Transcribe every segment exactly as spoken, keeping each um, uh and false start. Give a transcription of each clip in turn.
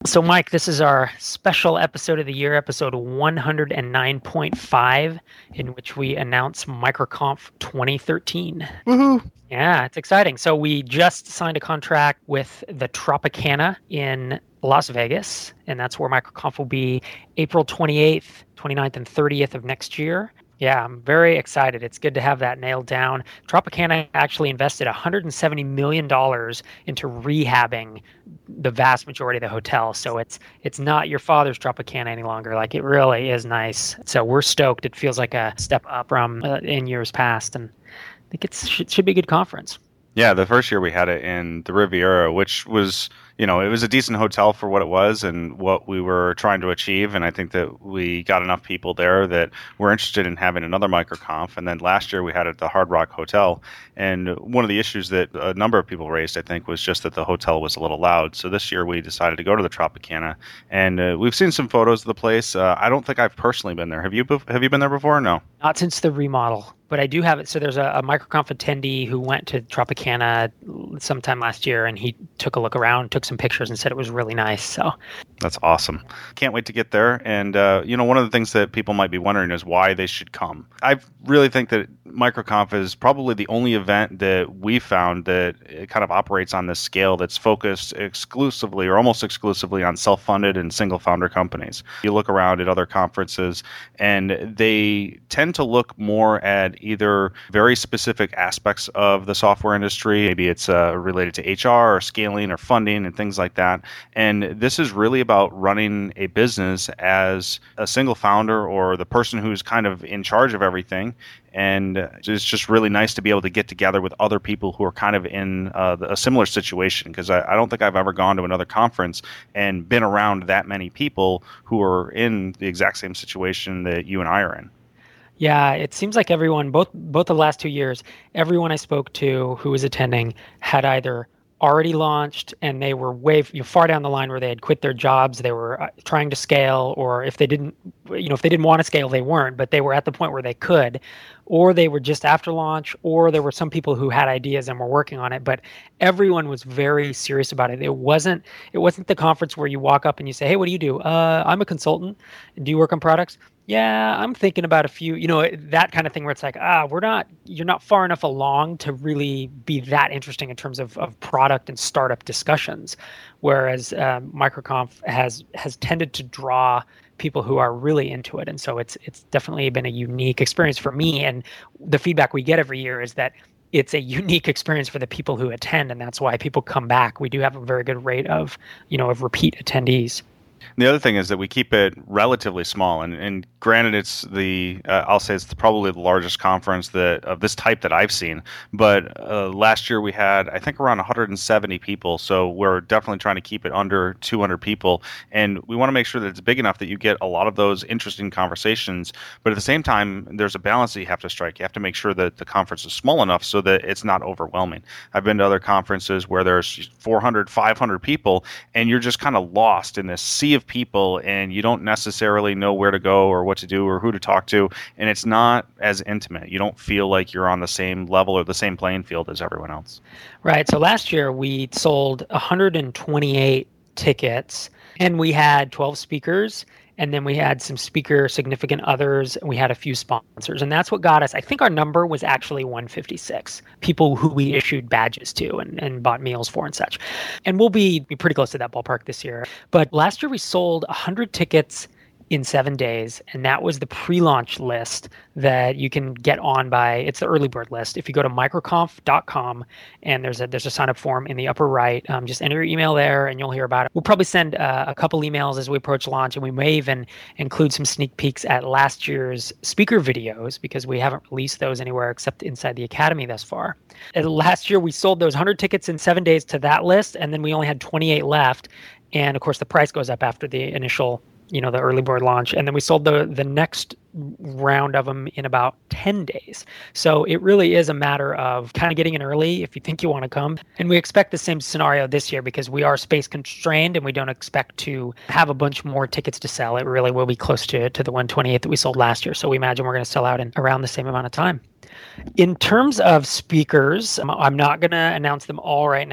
So, Mike, this is our special episode of the year, episode one hundred nine point five, in which we announce MicroConf twenty thirteen. Woohoo! Yeah, it's exciting. So we just signed a contract with the Tropicana in Las Vegas, and that's where MicroConf will be April twenty-eighth, twenty-ninth, and thirtieth of next year. Yeah, I'm very excited. It's good to have that nailed down. Tropicana actually invested one hundred seventy million dollars into rehabbing the vast majority of the hotel. So it's it's not your father's Tropicana any longer. Like, it really is nice. So we're stoked. It feels like a step up from uh, in years past, and I think it's, it should be a good conference. Yeah, the first year we had it in the Riviera, which was, you know, it was a decent hotel for what it was and what we were trying to achieve. And I think that we got enough people there that were interested in having another MicroConf. And then last year we had it at the Hard Rock Hotel. And one of the issues that a number of people raised, I think, was just that the hotel was a little loud. So this year we decided to go to the Tropicana. And uh, we've seen some photos of the place. Uh, I don't think I've personally been there. Have you, have you been there before or no? Not since the remodel. But I do have it. So there's a, a MicroConf attendee who went to Tropicana sometime last year, and he took a look around, took some pictures, and said it was really nice. So that's awesome. Can't wait to get there. And, uh, you know, one of the things that people might be wondering is why they should come. I really think that MicroConf is probably the only event that we found that it kind of operates on this scale that's focused exclusively or almost exclusively on self-funded and single-founder companies. You look around at other conferences, and they tend to look more at either very specific aspects of the software industry. Maybe it's uh, related to H R or scaling or funding and things like that. And this is really about running a business as a single founder or the person who's kind of in charge of everything. And it's just really nice to be able to get together with other people who are kind of in uh, a similar situation, because I, I don't think I've ever gone to another conference and been around that many people who are in the exact same situation that you and I are in. Yeah, it seems like everyone, both both the last two years, everyone I spoke to who was attending had either already launched and they were way you know, far down the line where they had quit their jobs, they were uh, trying to scale, or if they didn't, you know, if they didn't want to scale, they weren't, but they were at the point where they could, or they were just after launch, or there were some people who had ideas and were working on it. But everyone was very serious about it. It wasn't it wasn't the conference where you walk up and you say, "Hey, what do you do?" Uh, I'm a consultant. Do you work on products? Yeah, I'm thinking about a few, you know, that kind of thing where it's like, ah, we're not, you're not far enough along to really be that interesting in terms of, of product and startup discussions. Whereas um, MicroConf has has tended to draw people who are really into it. And so it's it's definitely been a unique experience for me. And the feedback we get every year is that it's a unique experience for the people who attend. And that's why people come back. We do have a very good rate of, you know, of repeat attendees. The other thing is that we keep it relatively small, and, and granted, it's the uh, I'll say it's the, probably the largest conference that of this type that I've seen. But uh, last year we had, I think, around one hundred seventy people, so we're definitely trying to keep it under two hundred people, and we want to make sure that it's big enough that you get a lot of those interesting conversations. But at the same time, there's a balance that you have to strike. You have to make sure that the conference is small enough so that it's not overwhelming. I've been to other conferences where there's four hundred, five hundred people, and you're just kind of lost in this sea of people, and you don't necessarily know where to go or what to do or who to talk to, and it's not as intimate. You don't feel like you're on the same level or the same playing field as everyone else. Right. So last year we sold one hundred twenty-eight tickets, and we had twelve speakers, and then we had some speaker significant others, and we had a few sponsors, and that's what got us. I think our number was actually one hundred fifty-six people who we issued badges to and, and bought meals for and such. And we'll be, be pretty close to that ballpark this year. But last year we sold one hundred tickets in seven days, and that was the pre-launch list that you can get on by, it's the early bird list. If you go to microconf dot com, and there's a there's a sign-up form in the upper right, um, just enter your email there and you'll hear about it. We'll probably send uh, a couple emails as we approach launch, and we may even include some sneak peeks at last year's speaker videos, because we haven't released those anywhere except inside the Academy thus far. And last year we sold those one hundred tickets in seven days to that list, and then we only had twenty-eight left. And of course the price goes up after the initial, you know, the early bird launch. And then we sold the the next round of them in about ten days. So it really is a matter of kind of getting in early if you think you want to come. And we expect the same scenario this year because we are space constrained and we don't expect to have a bunch more tickets to sell. It really will be close to, to the one hundred twenty-eight that we sold last year. So we imagine we're going to sell out in around the same amount of time. In terms of speakers, I'm not going to announce them all right now.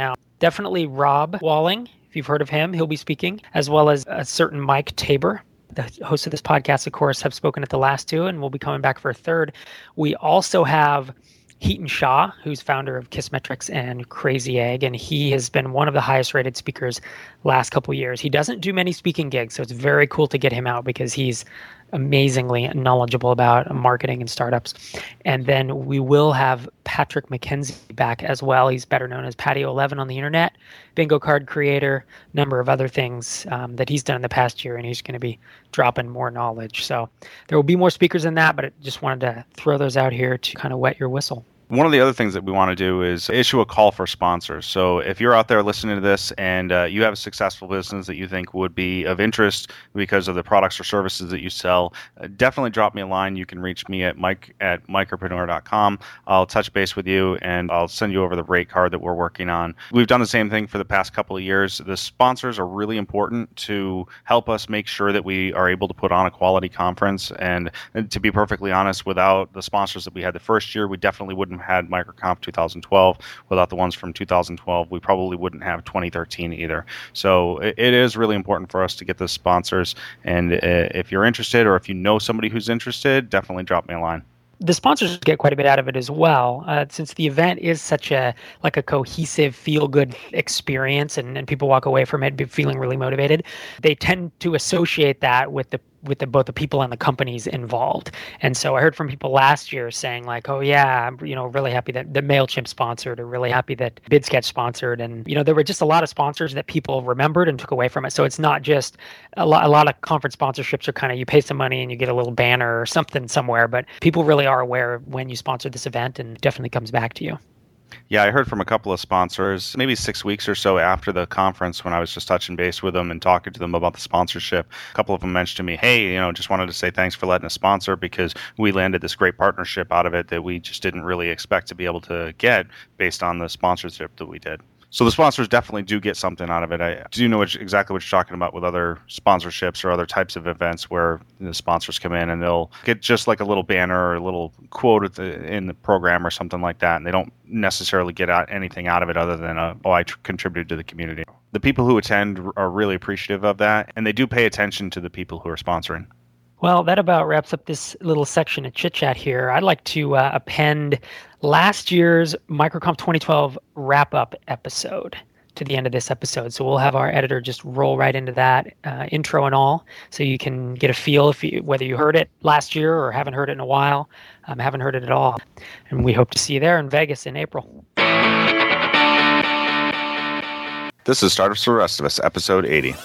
definitely Rob Walling, if you've heard of him, he'll be speaking, as well as a certain Mike Tabor. The hosts of this podcast, of course, have spoken at the last two, and we'll be coming back for a third. We also have Heaton Shaw, who's founder of Kissmetrics and Crazy Egg, and he has been one of the highest rated speakers last couple of years. He doesn't do many speaking gigs, so it's very cool to get him out because he's amazingly knowledgeable about marketing and startups. And then we will have Patrick McKenzie back as well. He's better known as Patio eleven on the internet, bingo card creator, number of other things um, that he's done in the past year, and he's going to be dropping more knowledge. So there will be more speakers than that, but I just wanted to throw those out here to kind of wet your whistle. One of the other things that we want to do is issue a call for sponsors. So if you're out there listening to this and uh, you have a successful business that you think would be of interest because of the products or services that you sell, uh, definitely drop me a line. You can reach me at mike at micropreneur dot com. I'll touch base with you and I'll send you over the rate card that we're working on. We've done the same thing for the past couple of years. The sponsors are really important to help us make sure that we are able to put on a quality conference. And, and to be perfectly honest, without the sponsors that we had the first year, we definitely wouldn't have had MicroConf two thousand twelve. Without the ones from two thousand twelve, we probably wouldn't have twenty thirteen either. So it, it is really important for us to get the sponsors. And uh, if you're interested or if you know somebody who's interested, definitely drop me a line. The sponsors get quite a bit out of it as well, uh, since the event is such a like a cohesive, feel-good experience, and, and people walk away from it feeling really motivated. They tend to associate that with the with the, both the people and the companies involved. And so I heard from people last year saying like, oh yeah, I'm you know really happy that the MailChimp sponsored, or really happy that BidSketch sponsored. And you know there were just a lot of sponsors that people remembered and took away from it. So it's not just a lot, a lot of conference sponsorships are kind of you pay some money and you get a little banner or something somewhere, but people really are aware of when you sponsor this event and definitely comes back to you. Yeah, I heard from a couple of sponsors, maybe six weeks or so after the conference when I was just touching base with them and talking to them about the sponsorship. A couple of them mentioned to me, hey, you know, just wanted to say thanks for letting us sponsor because we landed this great partnership out of it that we just didn't really expect to be able to get based on the sponsorship that we did. So the sponsors definitely do get something out of it. I do know what, exactly what you're talking about with other sponsorships or other types of events where the sponsors come in and they'll get just like a little banner or a little quote at the, in the program or something like that, and they don't necessarily get out anything out of it other than, a, oh, I tr- contributed to the community. The people who attend are really appreciative of that, and they do pay attention to the people who are sponsoring. Well, that about wraps up this little section of Chit Chat here. I'd like to uh, append last year's MicroConf twenty twelve wrap-up episode to the end of this episode. So we'll have our editor just roll right into that, uh, intro and all, so you can get a feel if you, whether you heard it last year or haven't heard it in a while, um, haven't heard it at all. And we hope to see you there in Vegas in April. This is Startups for the Rest of Us, episode eighty.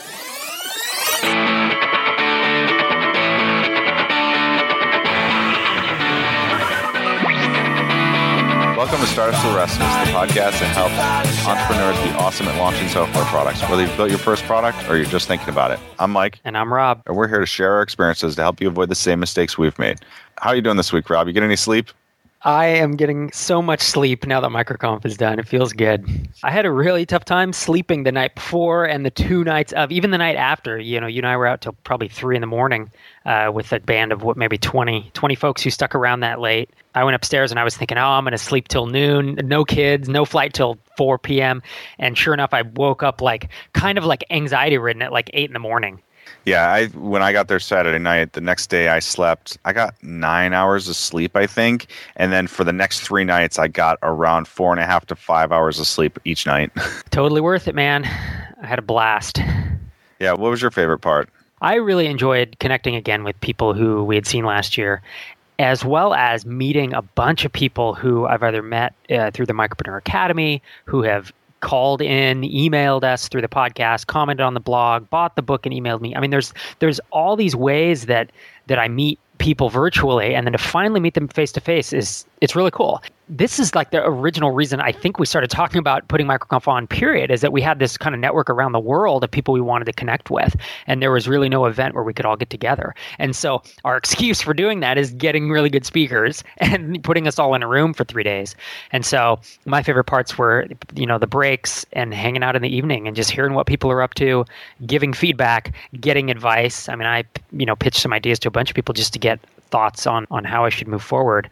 Welcome to Startups for the Rest of Us, the podcast that helps entrepreneurs be awesome at launching software products, whether you've built your first product or you're just thinking about it. I'm Mike. And I'm Rob. And we're here to share our experiences to help you avoid the same mistakes we've made. How are you doing this week, Rob? You get any sleep? I am getting so much sleep now that MicroConf is done. It feels good. I had a really tough time sleeping the night before and the two nights of, even the night after. You know, you and I were out till probably three in the morning uh, with a band of what, maybe twenty, twenty folks who stuck around that late. I went upstairs and I was thinking, oh, I'm going to sleep till noon. No kids, no flight till four p.m. And sure enough, I woke up like kind of like anxiety ridden at like eight in the morning. Yeah, I when I got there Saturday night, the next day I slept, I got nine hours of sleep, I think. And then for the next three nights, I got around four and a half to five hours of sleep each night. Totally worth it, man. I had a blast. Yeah, what was your favorite part? I really enjoyed connecting again with people who we had seen last year, as well as meeting a bunch of people who I've either met uh, through the Micropreneur Academy, who have called in, emailed us through the podcast, commented on the blog, bought the book and emailed me. I mean, there's there's all these ways that that I meet people virtually, and then to finally meet them face to face is it's really cool. This is like the original reason I think we started talking about putting MicroConf on, period, is that we had this kind of network around the world of people we wanted to connect with. And there was really no event where we could all get together. And so our excuse for doing that is getting really good speakers and putting us all in a room for three days. And so my favorite parts were, you know, the breaks and hanging out in the evening and just hearing what people are up to, giving feedback, getting advice. I mean, I, you know, pitched some ideas to a bunch of people just to get thoughts on, on how I should move forward.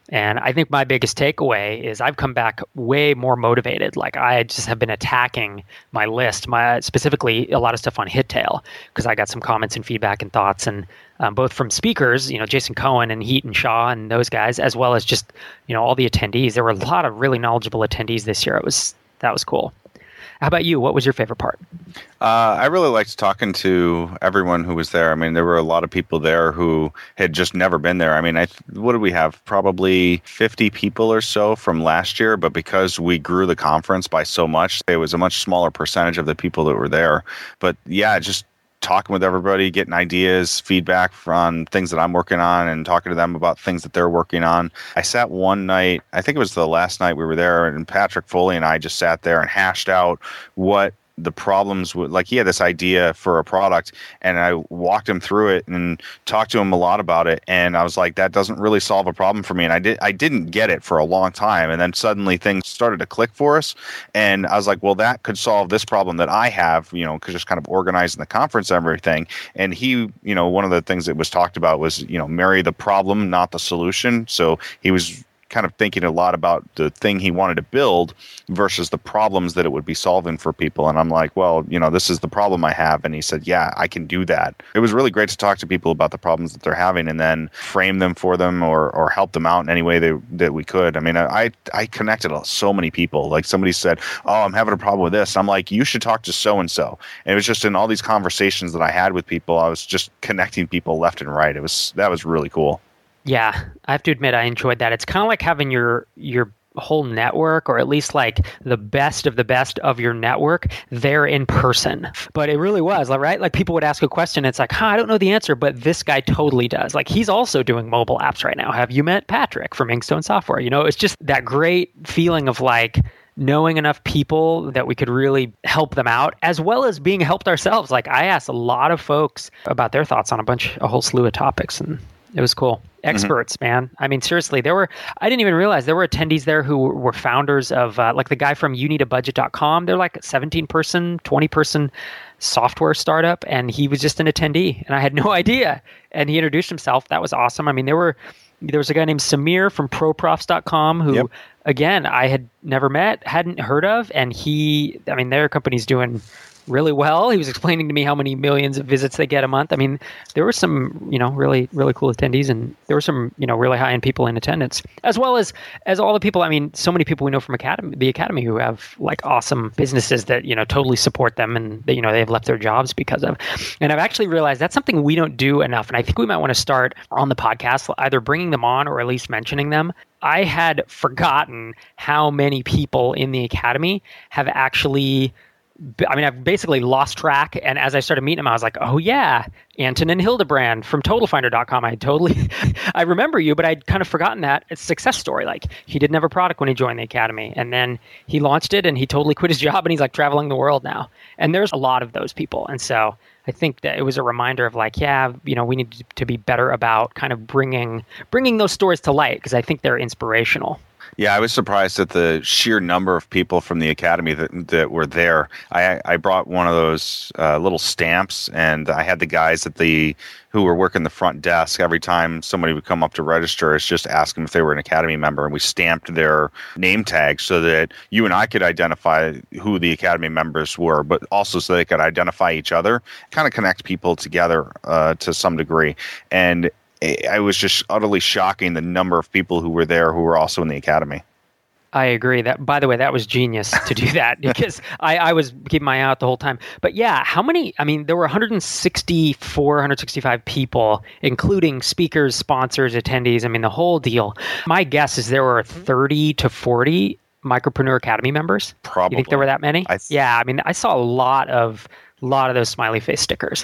And I think my biggest takeaway is I've come back way more motivated. Like I just have been attacking my list, my specifically a lot of stuff on Hittail, because I got some comments and feedback and thoughts, and um, both from speakers, you know, Jason Cohen and Heat and Shaw and those guys, as well as just, you know, all the attendees. There were a lot of really knowledgeable attendees this year. It was that was cool. How about you? What was your favorite part? Uh, I really liked talking to everyone who was there. I mean, there were a lot of people there who had just never been there. I mean, I what did we have? Probably fifty people or so from last year, but because we grew the conference by so much, it was a much smaller percentage of the people that were there. But yeah, just talking with everybody, getting ideas, feedback on things that I'm working on, and talking to them about things that they're working on. I sat one night, I think it was the last night we were there, and Patrick Foley and I just sat there and hashed out what the problems would, like he had this idea for a product, and I walked him through it and talked to him a lot about it, and I was like, that doesn't really solve a problem for me. And I did I didn't get it for a long time, and then suddenly things started to click for us, and I was like, well, that could solve this problem that I have, you know, because just kind of organizing the conference and everything. And he, you know, one of the things that was talked about was, you know, marry the problem, not the solution. So he was kind of thinking a lot about the thing he wanted to build versus the problems that it would be solving for people. And I'm like, well, you know, this is the problem I have. And he said, yeah, I can do that. It was really great to talk to people about the problems that they're having and then frame them for them or or help them out in any way they, that we could. I mean, I I connected so many people. Like somebody said, oh, I'm having a problem with this. I'm like, you should talk to so-and-so. And it was just in all these conversations that I had with people, I was just connecting people left and right. It was, that was really cool. Yeah, I have to admit I enjoyed that. It's kind of like having your your whole network, or at least like the best of the best of your network there in person. But it really was, right? Like people would ask a question, it's like, huh, I don't know the answer, but this guy totally does. Like he's also doing mobile apps right now. Have you met Patrick from Inkstone Software? You know, it's just that great feeling of like knowing enough people that we could really help them out, as well as being helped ourselves. Like I asked a lot of folks about their thoughts on a bunch, a whole slew of topics, and it was cool. Experts, mm-hmm. man. I mean, seriously, there were, I didn't even realize there were attendees there who were founders of, uh, like the guy from you need a budget dot com. They're like a seventeen person, twenty person software startup, and he was just an attendee, and I had no idea. And he introduced himself. That was awesome. I mean, there were, there was a guy named Samir from pro profs dot com who, yep. again, I had never met, hadn't heard of, and he, I mean, their company's doing really well. He was explaining to me how many millions of visits they get a month. I mean, there were some, you know, really, really cool attendees, and there were some, you know, really high-end people in attendance, as well as as all the people. I mean, so many people we know from Academy, the Academy, who have like awesome businesses that, you know, totally support them, and they, you know, they have left their jobs because of. And I've actually realized that's something we don't do enough, and I think we might want to start on the podcast, either bringing them on or at least mentioning them. I had forgotten how many people in the Academy have actually. I mean, I've basically lost track. And as I started meeting him, I was like, oh, yeah, Antonin Hildebrand from total finder dot com. I totally, I remember you, but I'd kind of forgotten that. It's a success story. Like, he didn't have a product when he joined the Academy. And then he launched it, and he totally quit his job, and he's like traveling the world now. And there's a lot of those people. And so I think that it was a reminder of like, yeah, you know, we need to be better about kind of bringing bringing those stories to light, because I think they're inspirational. Yeah, I was surprised at the sheer number of people from the Academy that that were there. I I brought one of those uh, little stamps, and I had the guys at the who were working the front desk. Every time somebody would come up to register, it's just ask them if they were an Academy member, and we stamped their name tag so that you and I could identify who the Academy members were, but also so they could identify each other, kind of connect people together uh, to some degree. And I was just utterly shocking the number of people who were there who were also in the Academy. I agree. That, by the way, that was genius to do that, because I, I was keeping my eye out the whole time. But yeah, how many? I mean, there were one hundred sixty-four, one hundred sixty-five people, including speakers, sponsors, attendees. I mean, the whole deal. My guess is there were thirty to forty Micropreneur Academy members. Probably. You think there were that many? I th- yeah. I mean, I saw a lot of, lot of those smiley face stickers.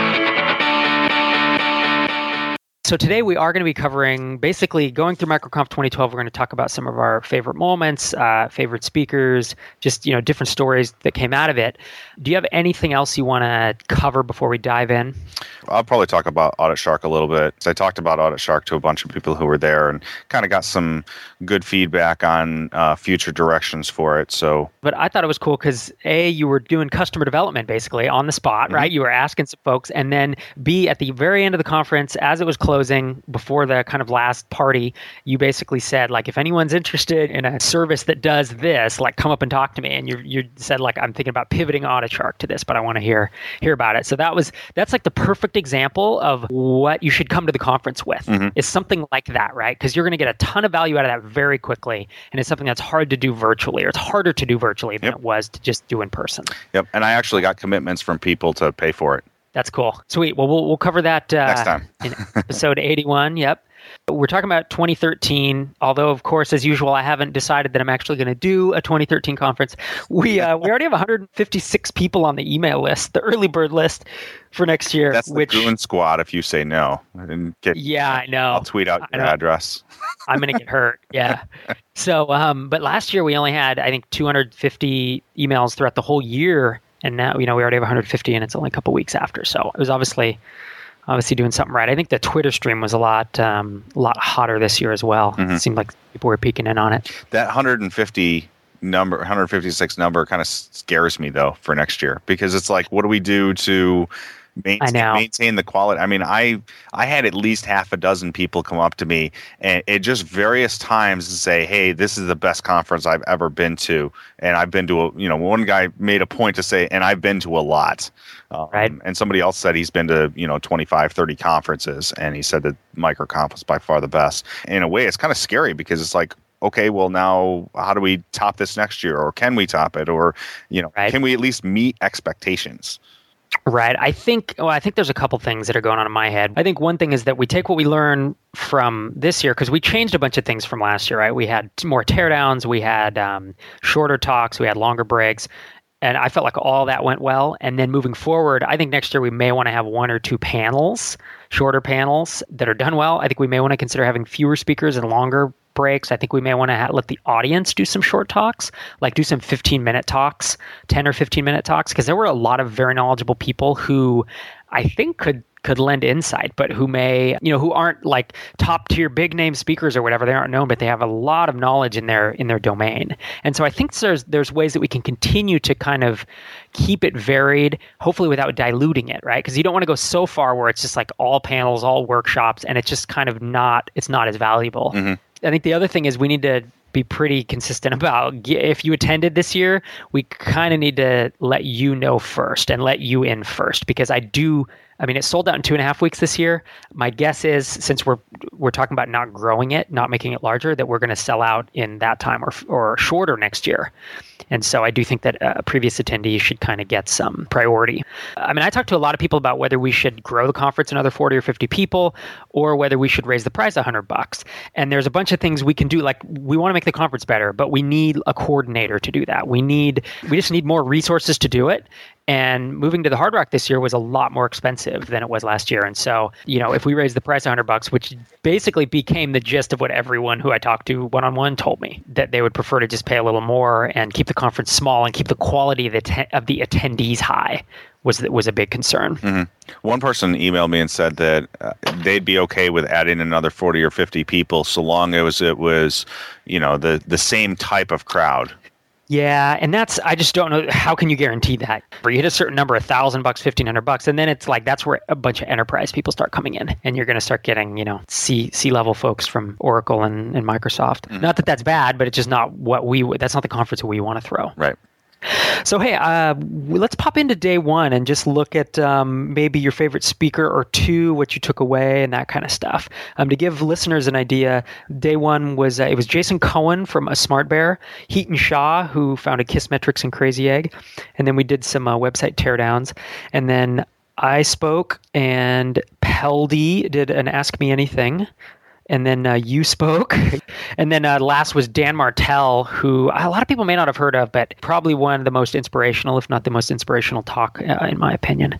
So today we are going to be covering, basically going through MicroConf twenty twelve. We're going to talk about some of our favorite moments, uh, favorite speakers, just, you know, different stories that came out of it. Do you have anything else you want to cover before we dive in? I'll probably talk about Audit Shark a little bit. So I talked about Audit Shark to a bunch of people who were there, and kind of got some good feedback on uh, future directions for it. So, but I thought it was cool because A, you were doing customer development basically on the spot, mm-hmm. right? You were asking some folks, and then B, at the very end of the conference, as it was closing, closing, before the kind of last party, you basically said, like, if anyone's interested in a service that does this, like, come up and talk to me. And you you said, like, I'm thinking about pivoting AutoChark to this, but I want to hear hear about it. So that was that's like the perfect example of what you should come to the conference with. Mm-hmm. Is something like that, right? Because you're going to get a ton of value out of that very quickly, and it's something that's hard to do virtually, or it's harder to do virtually than yep. it was to just do in person. Yep, and I actually got commitments from people to pay for it. That's cool. Sweet. Well, we'll we'll cover that uh, next time in episode eighty-one. Yep. We're talking about twenty thirteen. Although, of course, as usual, I haven't decided that I'm actually going to do a twenty thirteen conference. We uh, we already have one hundred fifty-six people on the email list, the early bird list for next year. That's which, the Goon Squad. If you say no, and get, yeah, I know. I'll tweet out your address. I'm going to get hurt. Yeah. So, um, but last year we only had, I think, two hundred fifty emails throughout the whole year. And now, you know, we already have one hundred fifty, and it's only a couple weeks after. So it was obviously, obviously doing something right. I think the Twitter stream was a lot, um, a lot hotter this year as well. Mm-hmm. It seemed like people were peeking in on it. That one hundred fifty number, one hundred fifty-six number, kind of scares me though for next year, because it's like, what do we do to maintain, maintain the quality? I mean, I I had at least half a dozen people come up to me and it just various times and say, hey, this is the best conference I've ever been to. And I've been to, a, you know, one guy made a point to say, and I've been to a lot. Um, right. And somebody else said he's been to, you know, twenty-five, thirty conferences. And he said that MicroConf was by far the best. In a way, it's kind of scary because it's like, okay, well, now how do we top this next year? Or can we top it? Or, you know, right. can we at least meet expectations? Right. I think well, I think there's a couple things that are going on in my head. I think one thing is that we take what we learn from this year, because we changed a bunch of things from last year, right? We had more teardowns, we had um, shorter talks, we had longer breaks, and I felt like all that went well. And then moving forward, I think next year we may want to have one or two panels, shorter panels that are done well. I think we may want to consider having fewer speakers and longer breaks. I think we may want to ha- let the audience do some short talks, like do some fifteen-minute talks, ten or fifteen-minute talks, because there were a lot of very knowledgeable people who I think could could lend insight, but who may, you know, who aren't like top tier big name speakers or whatever. They aren't known, but they have a lot of knowledge in their in their domain. And so I think there's there's ways that we can continue to kind of keep it varied, hopefully without diluting it, right? Because you don't want to go so far where it's just like all panels, all workshops, and it's just kind of not, it's not as valuable. Mm-hmm. I think the other thing is we need to be pretty consistent about, if you attended this year, we kind of need to let you know first and let you in first, because I do, I mean, it sold out in two and a half weeks this year. My guess is, since we're we're talking about not growing it, not making it larger, that we're going to sell out in that time or or shorter next year. And so I do think that a previous attendee should kind of get some priority. I mean, I talked to a lot of people about whether we should grow the conference another forty or fifty people, or whether we should raise the price a hundred bucks. And there's a bunch of things we can do. Like, we want to make the conference better, but we need a coordinator to do that. We need, we just need more resources to do it. And moving to the Hard Rock this year was a lot more expensive than it was last year. And so, you know, if we raised the price a hundred bucks, which basically became the gist of what everyone who I talked to one-on-one told me, that they would prefer to just pay a little more and keep the conference small and keep the quality of the, te- of the attendees high, was was a big concern. Mm-hmm. One person emailed me and said that uh, they'd be okay with adding another forty or fifty people so long as it was, you know, the, the same type of crowd. Yeah, and that's, I just don't know, how can you guarantee that? Where you hit a certain number, a thousand bucks, fifteen hundred bucks, and then it's like, that's where a bunch of enterprise people start coming in, and you're going to start getting, you know, C C level folks from Oracle and, and Microsoft. Mm-hmm. Not that that's bad, but it's just not what we, that's not the conference we want to throw. Right. So, hey, uh, let's pop into day one and just look at um, maybe your favorite speaker or two, what you took away, and that kind of stuff. Um, to give listeners an idea, day one was uh, it was Jason Cohen from a Smart Bear, Heaton Shaw, who founded Kissmetrics and Crazy Egg, and then we did some uh, website teardowns, and then I spoke, and Peldy did an Ask Me Anything. And then uh, you spoke. And then uh, last was Dan Martell, who a lot of people may not have heard of, but probably one of the most inspirational, if not the most inspirational talk, uh, in my opinion.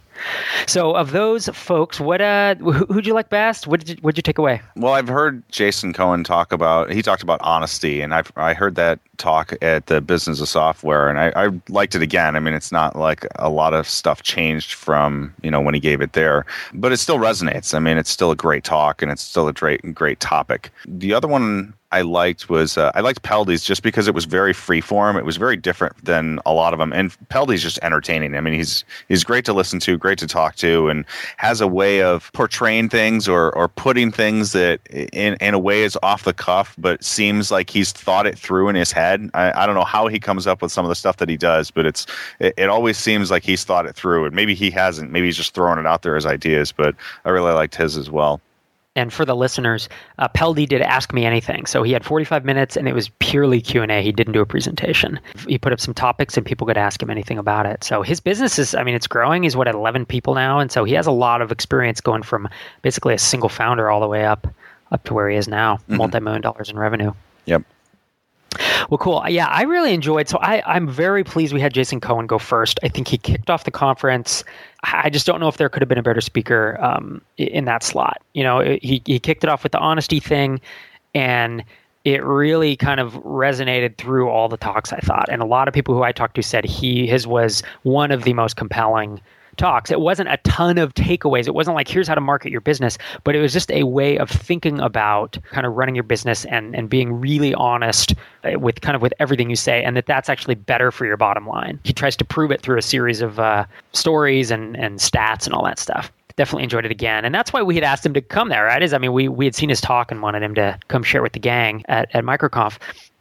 So of those folks, what uh, who, who'd you like best? What did you, what'd you take away? Well, I've heard Jason Cohen talk about, he talked about honesty, and I've I heard that talk at the Business of Software, and I, I liked it again. I mean, it's not like a lot of stuff changed from, you know, when he gave it there, but it still resonates. I mean, it's still a great talk, and it's still a great, great topic. The other one I liked was uh, I liked Peldy's just because it was very free form. It was very different than a lot of them. And Peldy's just entertaining. I mean, he's he's great to listen to, great to talk to, and has a way of portraying things or or putting things that in, in a way is off the cuff, but seems like he's thought it through in his head. I, I don't know how he comes up with some of the stuff that he does, but it's it, it always seems like he's thought it through. And maybe he hasn't. Maybe he's just throwing it out there as ideas, but I really liked his as well. And for the listeners, uh, Peldy did Ask Me Anything. So he had forty-five minutes, and it was purely Q and A. He didn't do a presentation. He put up some topics, and people could ask him anything about it. So his business is, I mean, it's growing. He's, what, at eleven people now? And so he has a lot of experience going from basically a single founder all the way up, up to where he is now, mm-hmm. multi-million dollars in revenue. Yep. Well, cool. Yeah, I really enjoyed. So I, I'm very pleased we had Jason Cohen go first. I think he kicked off the conference. I just don't know if there could have been a better speaker um, in that slot. You know, he he kicked it off with the honesty thing, and it really kind of resonated through all the talks, I thought. And a lot of people who I talked to said he his was one of the most compelling talks. It wasn't a ton of takeaways. It wasn't like, here's how to market your business, but it was just a way of thinking about kind of running your business and, and being really honest with kind of with everything you say, and that that's actually better for your bottom line. He tries to prove it through a series of uh, stories and, and stats and all that stuff. Definitely enjoyed it again. And that's why we had asked him to come there, right? Is, I mean, we, we had seen his talk and wanted him to come share with the gang at, at MicroConf.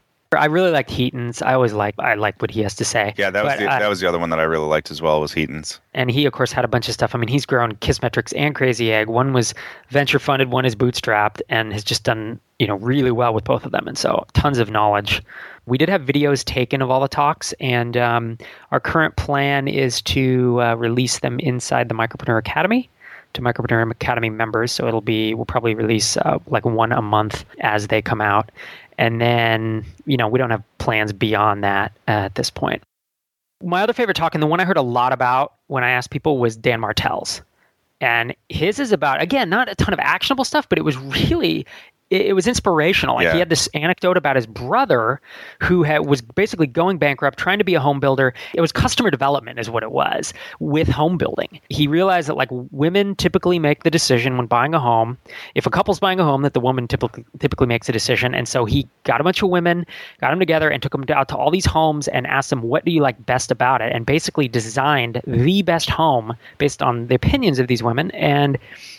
I really liked Heaton's. I always like I like what he has to say. Yeah, that was but, the, uh, that was the other one that I really liked as well, was Heaton's. And he, of course, had a bunch of stuff. I mean, he's grown Kissmetrics and Crazy Egg. One was venture funded, one is bootstrapped, and has just done, you know, really well with both of them. And so tons of knowledge. We did have videos taken of all the talks, and um, our current plan is to uh, release them inside the Micropreneur Academy to Micropreneur Academy members. So it'll be, we'll probably release uh, like one a month as they come out. And then, you know, we don't have plans beyond that uh, at this point. My other favorite talk, and the one I heard a lot about when I asked people, was Dan Martell's. And his is about, again, not a ton of actionable stuff, but it was really, it, it was inspirational. Like, yeah. He had this anecdote about his brother who had, was basically going bankrupt, trying to be a home builder. It was customer development is what it was with home building. He realized that, like, women typically make the decision when buying a home. If a couple's buying a home, that the woman typically typically makes a decision. And so he got a bunch of women, got them together, and took them out to all these homes and asked them, what do you like best about it? And basically designed the best home based on the opinions of these women. And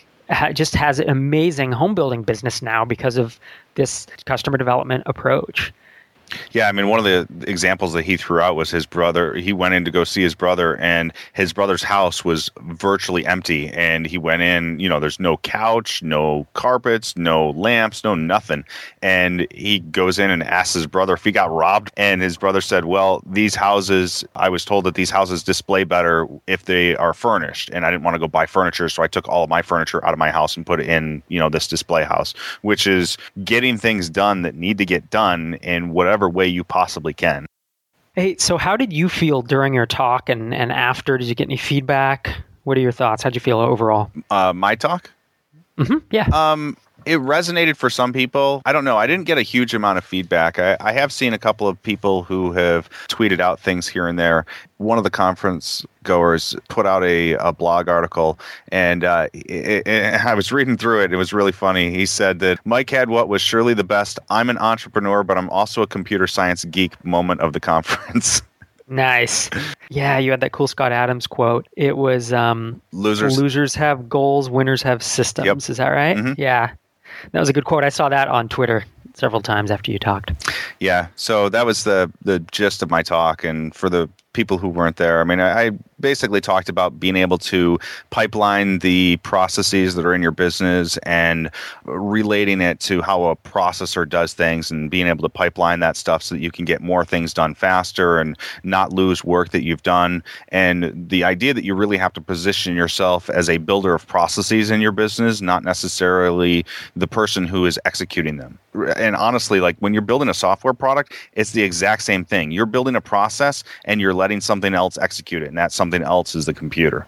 just has an amazing home building business now because of this customer development approach. Yeah, I mean, one of the examples that he threw out was his brother. He went in to go see his brother, and his brother's house was virtually empty. And he went in, you know, there's no couch, no carpets, no lamps, no nothing. And he goes in and asks his brother if he got robbed. And his brother said, well, these houses, I was told that these houses display better if they are furnished. And I didn't want to go buy furniture, so I took all of my furniture out of my house and put it in, you know, this display house, which is getting things done that need to get done in whatever way you possibly can. Hey, so how did you feel during your talk and, and after? Did you get any feedback? What are your thoughts? How'd you feel overall? Uh, my talk? Mm-hmm. Yeah. Um, it resonated for some people. I don't know. I didn't get a huge amount of feedback. I, I have seen a couple of people who have tweeted out things here and there. One of the conference goers put out a, a blog article, and uh, it, it, I was reading through it. It was really funny. He said that Mike had what was surely the best I'm an entrepreneur, but I'm also a computer science geek moment of the conference. Nice. Yeah, you had that cool Scott Adams quote. It was um, losers. Losers have goals, winners have systems. Yep. Is that right? Mm-hmm. Yeah. That was a good quote. I saw that on Twitter several times after you talked. Yeah. So that was the the gist of my talk. And for the people who weren't there, I mean, I, I basically talked about being able to pipeline the processes that are in your business and relating it to how a processor does things, and being able to pipeline that stuff so that you can get more things done faster and not lose work that you've done. And the idea that you really have to position yourself as a builder of processes in your business, not necessarily the person who is executing them. And honestly, like when you're building a software product, it's the exact same thing. You're building a process and you're letting something else execute it, and that something else is the computer.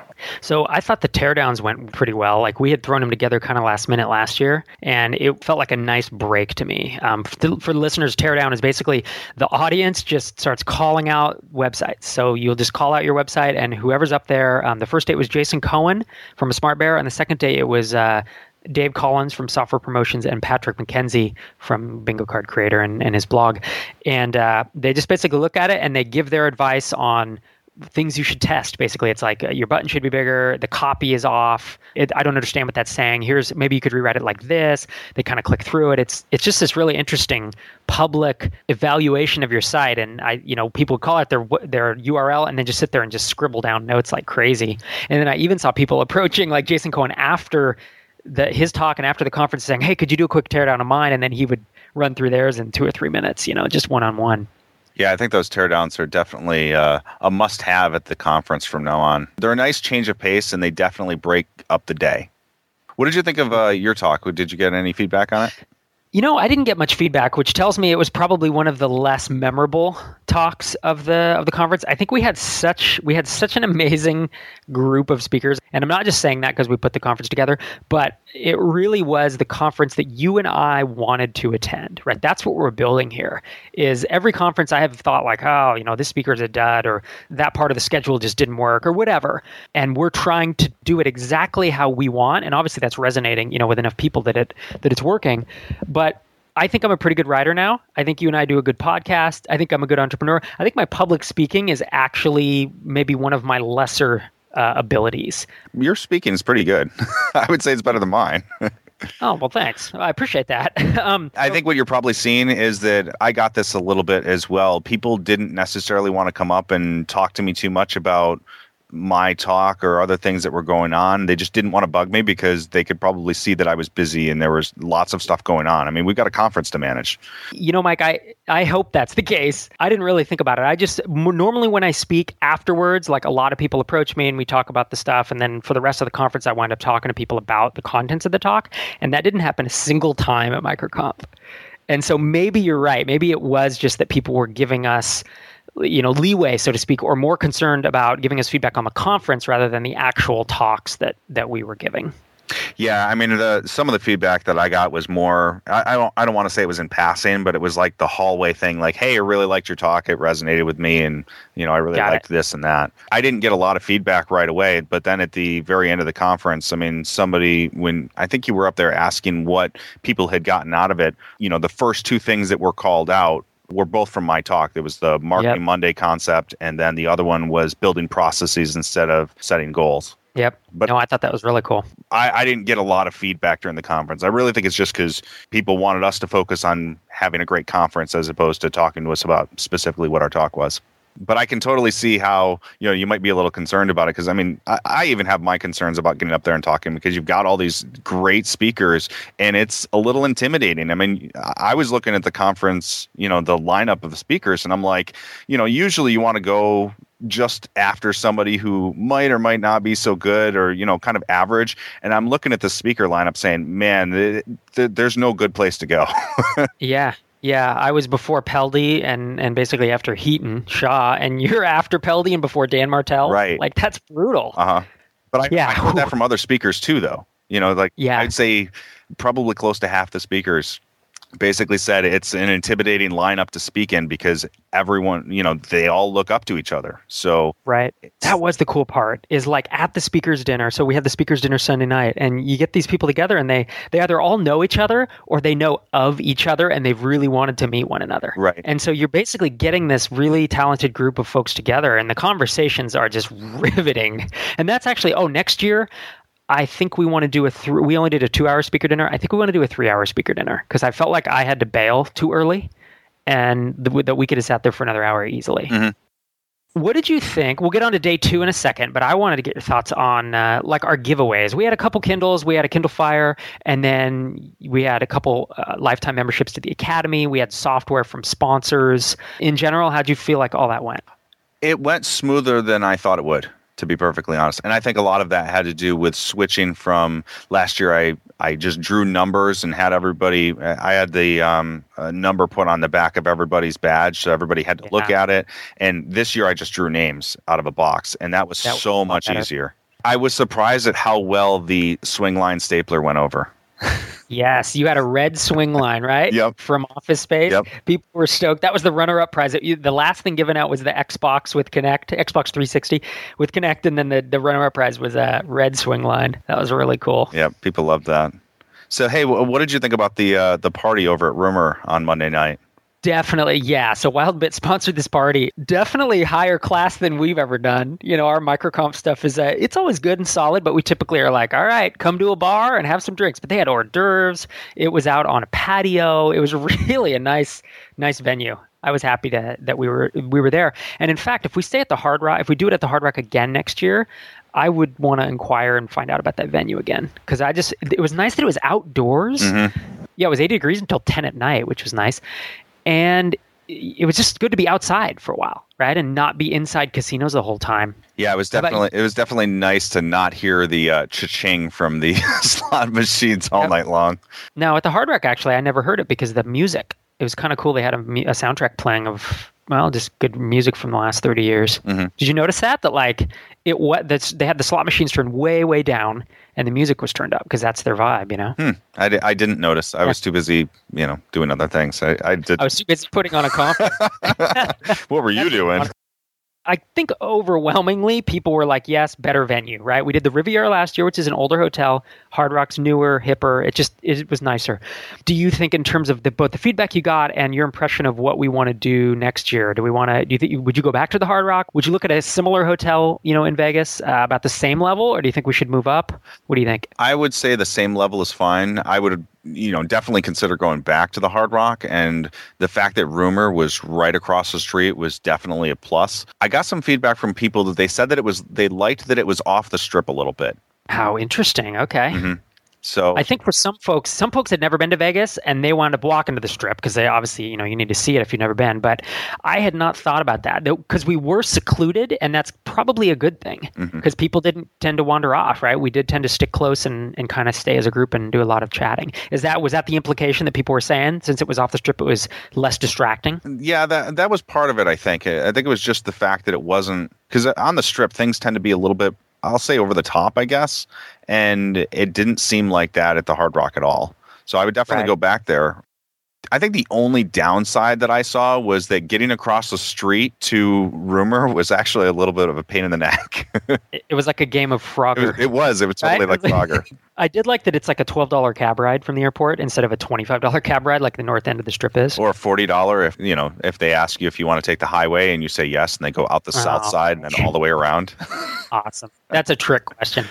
So I thought the teardowns went pretty well. Like, we had thrown them together kind of last minute last year, and it felt like a nice break to me. Um, for, for the listeners, teardown is basically the audience just starts calling out websites. So you'll just call out your website, and whoever's up there, um, the first day it was Jason Cohen from A Smart Bear, and the second day it was uh, Dave Collins from Software Promotions and Patrick McKenzie from Bingo Card Creator and, and his blog. And uh, they just basically look at it and they give their advice on things you should test. Basically, it's like uh, your button should be bigger, the copy is off. It, I don't understand what that's saying. Here's maybe you could rewrite it like this. They kind of click through it. It's it's just this really interesting public evaluation of your site. And I, you know, people call it their their U R L and then just sit there and just scribble down notes like crazy. And then I even saw people approaching like Jason Cohen after the his talk and after the conference saying, "Hey, could you do a quick teardown of mine?" And then he would run through theirs in two or three minutes. You know, just one on one. Yeah, I think those teardowns are definitely uh, a must-have at the conference from now on. They're a nice change of pace, and they definitely break up the day. What did you think of uh, your talk? Did you get any feedback on it? You know, I didn't get much feedback, which tells me it was probably one of the less memorable talks of the of the conference. I think we had such we had such an amazing group of speakers, and I'm not just saying that because we put the conference together, but it really was the conference that you and I wanted to attend, right? That's what we're building here. Is every conference I have thought like, oh, you know, this speaker's a dud, or that part of the schedule just didn't work, or whatever, and we're trying to do it exactly how we want, and obviously that's resonating, you know, with enough people that it that it's working, but I think I'm a pretty good writer now. I think you and I do a good podcast. I think I'm a good entrepreneur. I think my public speaking is actually maybe one of my lesser uh, abilities. Your speaking is pretty good. I would say it's better than mine. Oh, well, thanks. I appreciate that. um, I think what you're probably seeing is that I got this a little bit as well. People didn't necessarily want to come up and talk to me too much about my talk or other things that were going on. They just didn't want to bug me because they could probably see that I was busy and there was lots of stuff going on. I mean, we've got a conference to manage. You know, Mike, I, I hope that's the case. I didn't really think about it. I just, normally when I speak afterwards, like a lot of people approach me and we talk about the stuff. And then for the rest of the conference, I wind up talking to people about the contents of the talk. And that didn't happen a single time at MicroConf. And so maybe you're right. Maybe it was just that people were giving us, you know, leeway, so to speak, or more concerned about giving us feedback on the conference rather than the actual talks that that we were giving. Yeah, I mean, the, some of the feedback that I got was more, I, I don't I don't want to say it was in passing, but it was like the hallway thing, like, hey, I really liked your talk. It resonated with me, and, you know, I really Got liked it. this and that. I didn't get a lot of feedback right away, but then at the very end of the conference, I mean, somebody, when I think you were up there asking what people had gotten out of it, you know, the first two things that were called out were both from my talk. There was the Marketing Yep. Monday concept, and then the other one was building processes instead of setting goals. Yep. But- no, I thought that was really cool. I, I didn't get a lot of feedback during the conference. I really think it's just because people wanted us to focus on having a great conference as opposed to talking to us about specifically what our talk was. But I can totally see how, you know, you might be a little concerned about it because, I mean, I, I even have my concerns about getting up there and talking because you've got all these great speakers and it's a little intimidating. I mean, I was looking at the conference, you know, the lineup of the speakers, and I'm like, you know, usually you want to go just after somebody who might or might not be so good or, you know, kind of average. And I'm looking at the speaker lineup saying, man, th- th- there's no good place to go. Yeah. Yeah, I was before Peldy and, and basically after Heaton, Shaw, and you're after Peldy and before Dan Martell. Right. Like, that's brutal. Uh-huh. But I, Yeah. I heard that from other speakers too, though. You know, like, Yeah. I'd say probably close to half the speakers basically said it's an intimidating lineup to speak in because everyone, you know, they all look up to each other. So Right. That was the cool part, is like at the speakers dinner. So we had the speakers dinner Sunday night, and you get these people together and they, they either all know each other or they know of each other and they've really wanted to meet one another. Right. And so you're basically getting this really talented group of folks together, and the conversations are just riveting. And that's actually, oh, next year, I think we want to do a th- we only did a two hour speaker dinner. I think we want to do a three hour speaker dinner because I felt like I had to bail too early, and the, that we could have sat there for another hour easily. Mhm. What did you think? We'll get on to day two in a second, but I wanted to get your thoughts on uh, like our giveaways. We had a couple Kindles, we had a Kindle Fire, and then we had a couple uh, lifetime memberships to the Academy. We had software from sponsors. In general, how'd you feel like all that went? it went smoother than I thought it would, to be perfectly honest. And I think a lot of that had to do with switching from last year. I, I just drew numbers and had everybody, I had the um, uh, number put on the back of everybody's badge. So everybody had to Yeah. look at it. And this year I just drew names out of a box. And that was That was so a lot much better. easier. I was surprised at how well the swing line stapler went over. Yes, you had a red swing line, right? Yep. From Office Space. Yep. People were stoked. That was the runner-up prize. It- the last thing given out was the Xbox with Kinect, Xbox three sixty with Kinect, and then the, the runner-up prize was a red swing line. That was really cool. Yeah, people loved that. So, hey, what did you think about the uh, the party over at Rumor on Monday night? Definitely, yeah. So WildBit sponsored this party. Definitely higher class than we've ever done. You know, our microconf stuff is, uh, it's always good and solid, but we typically are like, all right, come to a bar and have some drinks. But they had hors d'oeuvres. It was out on a patio. It was really a nice, nice venue. I was happy to, that we were we were there. And in fact, if we stay at the Hard Rock, if we do it at the Hard Rock again next year, I would want to inquire and find out about that venue again. Because I just, it was nice that it was outdoors. Mm-hmm. Yeah, it was eighty degrees until ten at night, which was nice. And it was just good to be outside for a while, right? And not be inside casinos the whole time. Yeah, it was definitely it was definitely nice to not hear the uh, cha-ching from the slot machines all yep. night long. Now, at the Hard Rock, actually, I never heard it because of the music. It was kind of cool. They had a, a soundtrack playing of, well, just good music from the last thirty years. Mm-hmm. Did you notice that? That like it what that's they had the slot machines turned way way down and the music was turned up because that's their vibe, you know. Hmm. I, di- I didn't notice. I yeah. was too busy, you know, doing other things. I, I did. I was too busy putting on a conference. What were you doing? I think overwhelmingly people were like, yes, better venue, right? We did the Riviera last year, which is an older hotel. Hard Rock's newer, hipper. It just it was nicer. Do you think in terms of the both the feedback you got and your impression of what we want to do next year, do we want to, do you think, would you go back to the Hard Rock? Would you look at a similar hotel, you know, in Vegas uh, about the same level? Or do you think we should move up? What do you think? I would say the same level is fine. I would you know, definitely consider going back to the Hard Rock, and the fact that Rumor was right across the street was definitely a plus. I got some feedback from people that they said that it was, they liked that it was off the strip a little bit. How interesting. Okay. Mm-hmm. So I think for some folks, some folks had never been to Vegas and they wound up walking to the strip because they obviously, you know, you need to see it if you've never been. But I had not thought about that because we were secluded, and that's probably a good thing because mm-hmm. people didn't tend to wander off, right? We did tend to stick close and, and kind of stay as a group and do a lot of chatting. Is that, was that the implication that people were saying? Since it was off the strip, it was less distracting? Yeah, that that was part of it, I think. I think it was just the fact that it wasn't, because on the strip, things tend to be a little bit, I'll say, over the top, I guess. And it didn't seem like that at the Hard Rock at all. So I would definitely right. go back there. I think the only downside that I saw was that getting across the street to Rumor was actually a little bit of a pain in the neck. It was like a game of Frogger. It was. It was, it was totally right? like Frogger. I did like that it's like a twelve dollars cab ride from the airport instead of a twenty-five dollars cab ride like the north end of the strip is. Or forty dollars if, you know, if they ask you if you want to take the highway and you say yes and they go out the oh. south side and then all the way around. Awesome. That's a trick question.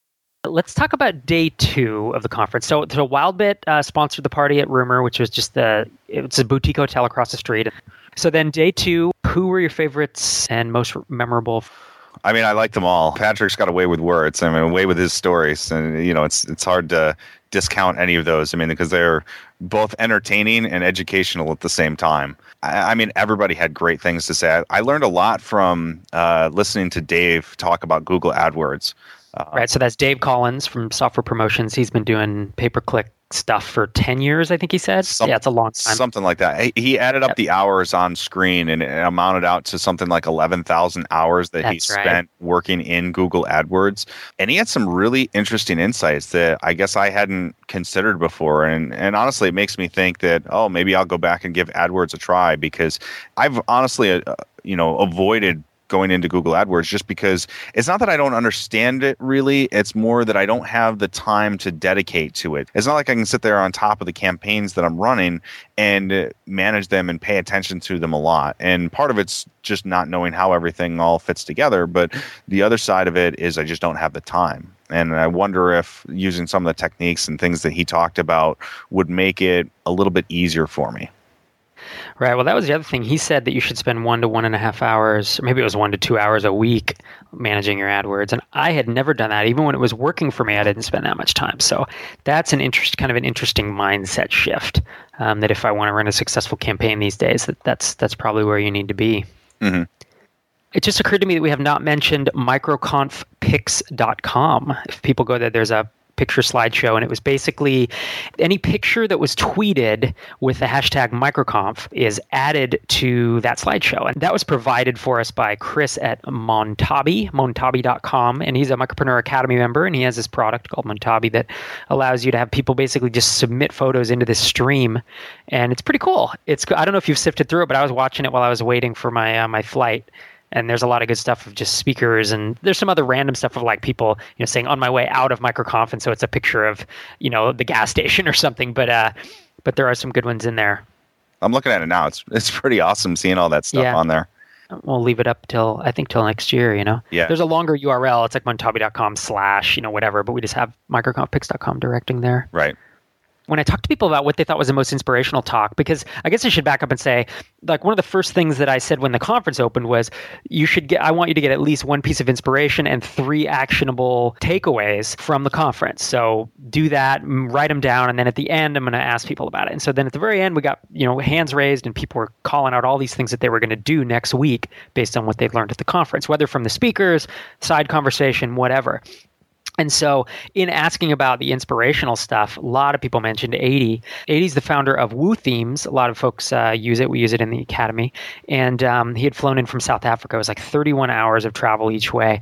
Let's talk about day two of the conference. So, so WildBit uh, sponsored the party at Rumor, which was just the, it's a boutique hotel across the street. So then day two, who were your favorites and most memorable? I mean, I like them all. Patrick's got a way with words. I mean, a way with his stories. And, you know, it's it's hard to discount any of those. I mean, because they're both entertaining and educational at the same time. I, I mean, everybody had great things to say. I, I learned a lot from uh, listening to Dave talk about Google AdWords. Uh, right, so that's Dave Collins from Software Promotions. He's been doing pay-per-click stuff for ten years, I think he said. Some, yeah, it's a long time. Something like that. He, he added up yep. the hours on screen, and it amounted out to something like eleven thousand hours that that's he spent right. working in Google AdWords. And he had some really interesting insights that I guess I hadn't considered before. And, and honestly, it makes me think that, oh, maybe I'll go back and give AdWords a try, because I've honestly, uh, you know, avoided going into Google AdWords just because it's not that I don't understand it really. It's more that I don't have the time to dedicate to it. It's not like I can sit there on top of the campaigns that I'm running and manage them and pay attention to them a lot. And part of it's just not knowing how everything all fits together. But the other side of it is I just don't have the time. And I wonder if using some of the techniques and things that he talked about would make it a little bit easier for me. Right. Well, that was the other thing. He said that you should spend one to one and a half hours, or maybe it was one to two hours a week managing your AdWords. And I had never done that. Even when it was working for me, I didn't spend that much time. So that's an interest, kind of an interesting mindset shift. Um, that if I want to run a successful campaign these days, that that's that's probably where you need to be. Mm-hmm. It just occurred to me that we have not mentioned microconf pics dot com. If people go there, there's a picture slideshow, and it was basically any picture that was tweeted with the hashtag microconf is added to that slideshow. And that was provided for us by Chris at Montabi, montabi dot com. And he's a Micropreneur Academy member, and he has this product called Montabi that allows you to have people basically just submit photos into this stream. And it's pretty cool. It's I don't know if you've sifted through it, but I was watching it while I was waiting for my uh, my flight. And there's a lot of good stuff of just speakers, and there's some other random stuff of like people, you know, saying on my way out of MicroConf, and so it's a picture of, you know, the gas station or something. But uh, but there are some good ones in there. I'm looking at it now. It's it's pretty awesome seeing all that stuff Yeah. on there. We'll leave it up till, I think, till next year, you know? Yeah. There's a longer U R L. It's like montabi.com slash, you know, whatever, but we just have microconfpix dot com directing there. Right. When I talked to people about what they thought was the most inspirational talk, because I guess I should back up and say, like, one of the first things that I said when the conference opened was, you should get, I want you to get at least one piece of inspiration and three actionable takeaways from the conference. So do that, write them down, and then at the end, I'm going to ask people about it. And so then at the very end, we got, you know, hands raised, and people were calling out all these things that they were going to do next week based on what they've learned at the conference, whether from the speakers, side conversation, whatever. And so in asking about the inspirational stuff, a lot of people mentioned eighty. eighty is the founder of Woo Themes. A lot of folks uh, use it. We use it in the academy. And um, he had flown in from South Africa. It was like thirty-one hours of travel each way.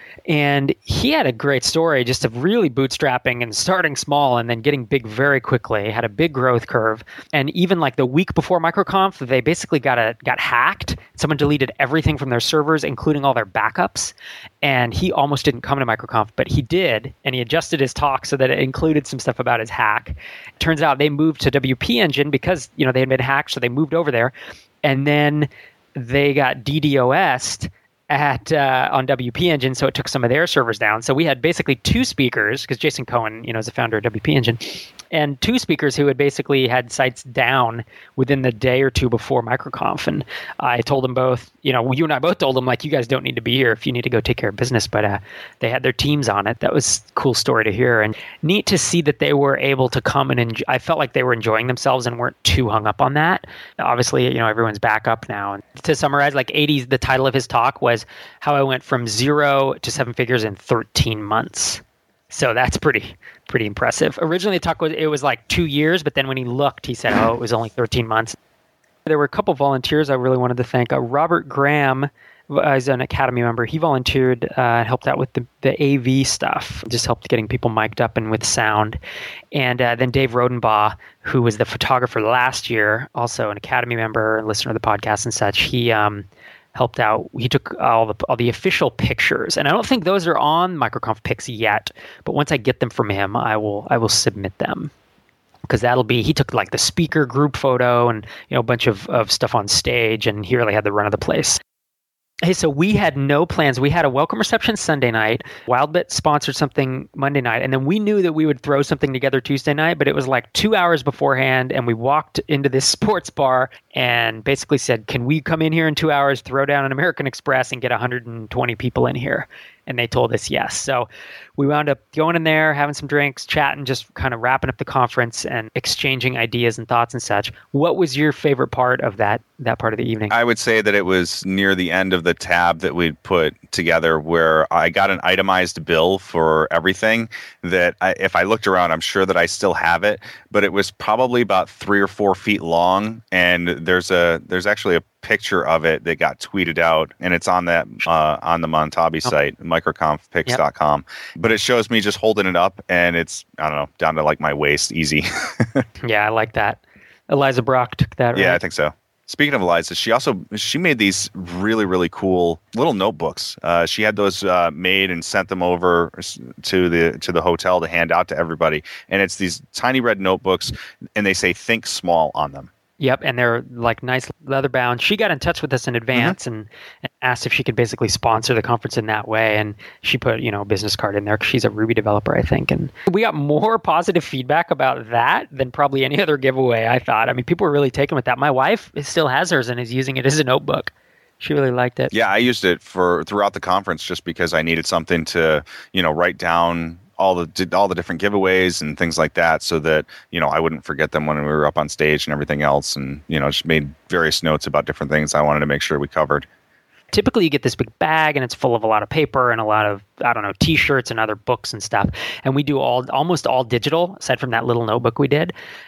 And he had a great story just of really bootstrapping and starting small and then getting big very quickly. Had a big growth curve. And even like the week before MicroConf, they basically got a, got hacked. Someone deleted everything from their servers, including all their backups. And he almost didn't come to MicroConf, but he did. And he adjusted his talk so that it included some stuff about his hack. It turns out they moved to W P Engine because, you know, they had been hacked, so they moved over there. And then they got DDoS'd at uh, on W P Engine, so it took some of their servers down. So we had basically two speakers, because Jason Cohen, you know, is the founder of W P Engine, and two speakers who had basically had sites down within the day or two before MicroConf. And I told them both, you know, you and I both told them, like, you guys don't need to be here if you need to go take care of business. But uh, they had their teams on it. That was a cool story to hear, and neat to see that they were able to come and enjoy. I felt like they were enjoying themselves and weren't too hung up on that. Obviously, you know, everyone's back up now. And to summarize, like eighties, the title of his talk was how I went from zero to seven figures in thirteen months. So that's pretty pretty impressive. Originally, the talk was, it was like two years, but then when he looked, he said, oh, it was only thirteen months. There were a couple volunteers I really wanted to thank. Uh, Robert Graham uh, is an Academy member. He volunteered uh, and helped out with the, the A V stuff, just helped getting people mic'd up and with sound. And uh, then Dave Rodenbaugh, who was the photographer last year, also an Academy member and listener to the podcast and such, he um, helped out. He took all the all the official pictures, and I don't think those are on MicroConf Pix yet. But once I get them from him, I will I will submit them, because that'll be, he took like the speaker group photo and, you know, a bunch of, of stuff on stage, and he really had the run of the place. Hey, so we had no plans. We had a welcome reception Sunday night. WildBit sponsored something Monday night, and then we knew that we would throw something together Tuesday night, but it was like two hours beforehand, and we walked into this sports bar and basically said, can we come in here in two hours, throw down an American Express, and get one hundred twenty people in here? And they told us yes. So we wound up going in there, having some drinks, chatting, just kind of wrapping up the conference and exchanging ideas and thoughts and such. What was your favorite part of that that part of the evening? I would say that it was near the end of the tab that we'd put together, where I got an itemized bill for everything that I, if I looked around, I'm sure that I still have it, but it was probably about three or four feet long. And there's a there's actually a picture of it that got tweeted out, and it's on that uh, on the Montabi site, microconf pix dot com. Yep. But it shows me just holding it up, and it's, I don't know, down to like my waist, easy. Yeah, I like that. Eliza Brock took that, right? Yeah, I think so. Speaking of Eliza, she also she made these really, really cool little notebooks. Uh, she had those uh, made and sent them over to the to the hotel to hand out to everybody. And it's these tiny red notebooks, and they say "Think Small" on them. Yep, and they're like nice leather bound. She got in touch with us in advance mm-hmm. and, and asked if she could basically sponsor the conference in that way. And she put, you know, a business card in there because she's a Ruby developer, I think. And we got more positive feedback about that than probably any other giveaway, I thought. I mean, people were really taken with that. My wife still has hers and is using it as a notebook. She really liked it. Yeah, I used it for throughout the conference just because I needed something to, you know, write down all the all the different giveaways and things like that, so that, you know, I wouldn't forget them when we were up on stage and everything else, and, you know, just made various notes about different things I wanted to make sure we covered. Typically you get this big bag and it's full of a lot of paper and a lot of, I don't know, t-shirts and other books and stuff. And we do all almost all digital, aside from that little notebook we did.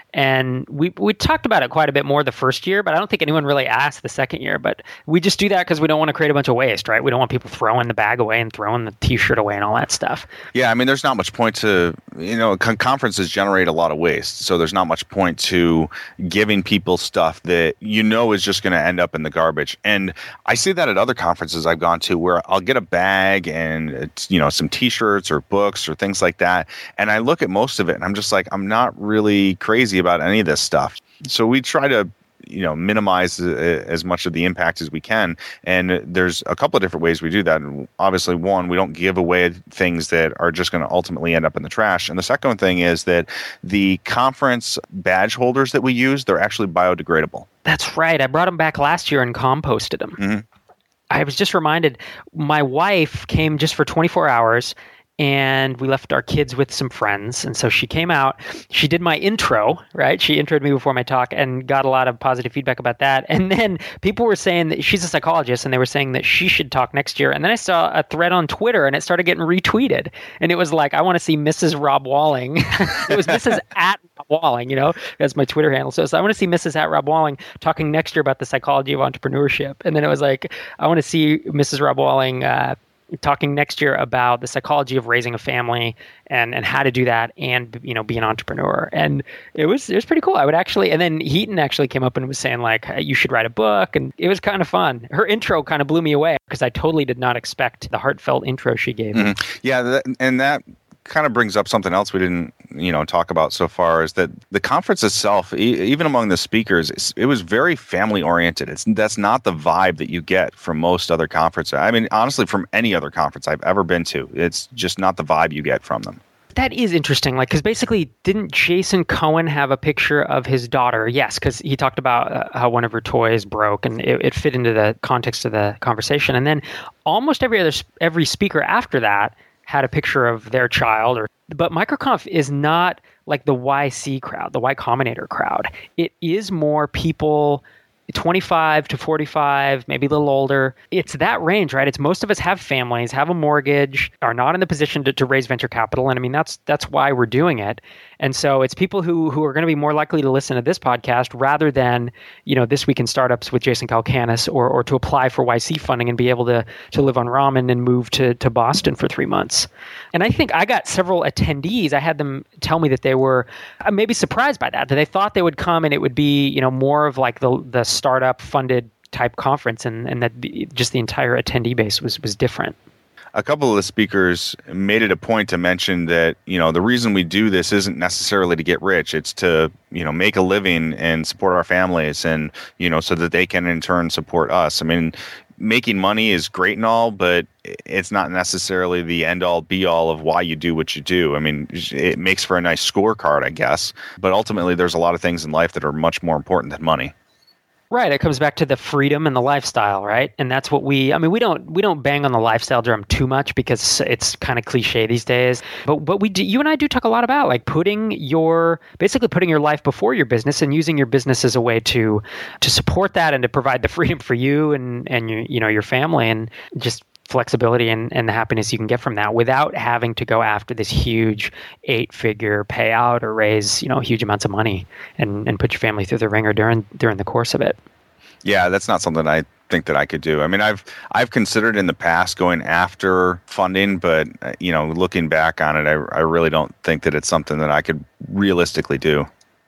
And we we talked about it quite a bit more the first year, but I don't think anyone really asked the second year. But we just do that because we don't want to create a bunch of waste, right? We don't want people throwing the bag away and throwing the T-shirt away and all that stuff. Yeah, I mean, there's not much point to, you know, con- conferences generate a lot of waste. So there's not much point to giving people stuff that you know is just going to end up in the garbage. And I see that at other conferences I've gone to where I'll get a bag and, it's, you know, some T-shirts or books or things like that. And I look at most of it and I'm just like, I'm not really crazy about any of this stuff. So we try to, you know, minimize uh, as much of the impact as we can. And there's a couple of different ways we do that. And obviously, one, we don't give away things that are just going to ultimately end up in the trash. And the second thing is that the conference badge holders that we use, they're actually biodegradable. That's right. I brought them back last year and composted them. Mm-hmm. I was just reminded, my wife came just for twenty-four hours, and we left our kids with some friends. And so she came out, she did my intro, right? She introed me before my talk and got a lot of positive feedback about that. And then people were saying that she's a psychologist and they were saying that she should talk next year. And then I saw a thread on Twitter and it started getting retweeted. And it was like, I want to see Missus Rob Walling. It was Missus at Rob Walling, you know, that's my Twitter handle. So, so I want to see Missus at Rob Walling talking next year about the psychology of entrepreneurship. And then it was like, I want to see Missus Rob Walling, uh, talking next year about the psychology of raising a family and, and how to do that and, you know, be an entrepreneur. And it was, it was pretty cool. I would actually, and then Heaton actually came up and was saying like, hey, you should write a book. And it was kind of fun. Her intro kind of blew me away because I totally did not expect the heartfelt intro she gave. Mm-hmm. Yeah. That, and that kind of brings up something else we didn't, you know, talk about so far is that the conference itself, e- even among the speakers, it was very family oriented. It's that's not the vibe that you get from most other conferences. I mean, honestly, from any other conference I've ever been to, it's just not the vibe you get from them. That is interesting. Like, because basically, didn't Jason Cohen have a picture of his daughter? Yes, because he talked about uh, how one of her toys broke, and it, it fit into the context of the conversation. And then almost every other every speaker after that had a picture of their child. Or but MicroConf is not like the Y C crowd, the Y Combinator crowd. It is more people twenty-five to forty-five, maybe a little older. It's that range, right? It's most of us have families, have a mortgage, are not in the position to, to raise venture capital. And I mean, that's that's why we're doing it. And so it's people who who are going to be more likely to listen to this podcast rather than, you know, This Week in Startups with Jason Calacanis, or or to apply for Y C funding and be able to to live on ramen and move to, to Boston for three months. And I think I got several attendees. I had them tell me that they were maybe surprised by that, that they thought they would come and it would be, you know, more of like the the startup funded type conference, and, and that the, just the entire attendee base was was different. A couple of the speakers made it a point to mention that, you know, the reason we do this isn't necessarily to get rich. It's to, you know, make a living and support our families, and, you know, so that they can in turn support us. I mean, making money is great and all, but it's not necessarily the end all be all of why you do what you do. I mean, it makes for a nice scorecard, I guess, but ultimately there's a lot of things in life that are much more important than money. Right. It comes back to the freedom and the lifestyle, right? And that's what we, I mean, we don't, we don't bang on the lifestyle drum too much because it's kind of cliche these days. But what we do, you and I do talk a lot about, like putting your, basically putting your life before your business and using your business as a way to, to support that and to provide the freedom for you and, and your, you know, your family, and just flexibility and, and the happiness you can get from that without having to go after this huge eight-figure payout or raise, you know, huge amounts of money and, and put your family through the ringer during during the course of it. Yeah, that's not something I think that I could do. I mean, I've I've considered in the past going after funding, but uh, you know, looking back on it, I I really don't think that it's something that I could realistically do.